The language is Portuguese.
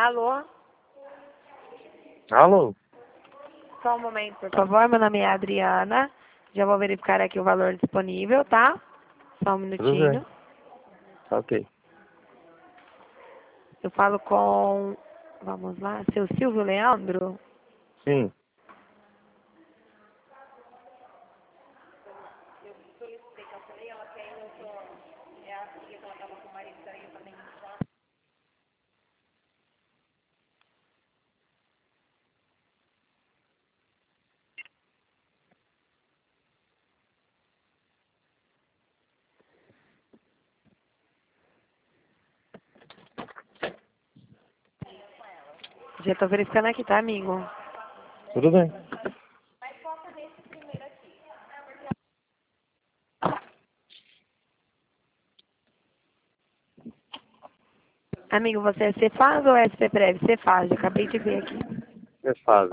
Alô? Alô? Só um momento, por favor. Meu nome é Adriana. Já vou verificar aqui o valor disponível, tá? Só um Tudo bem. minutinho. Tá ok. Eu falo com... Vamos lá. Seu Silvio Leandro? Sim. Já tô verificando aqui, tá, amigo? Tudo bem. Amigo, você é Cefaz ou é SP Prévio? Cefaz, acabei de ver aqui. Você faz.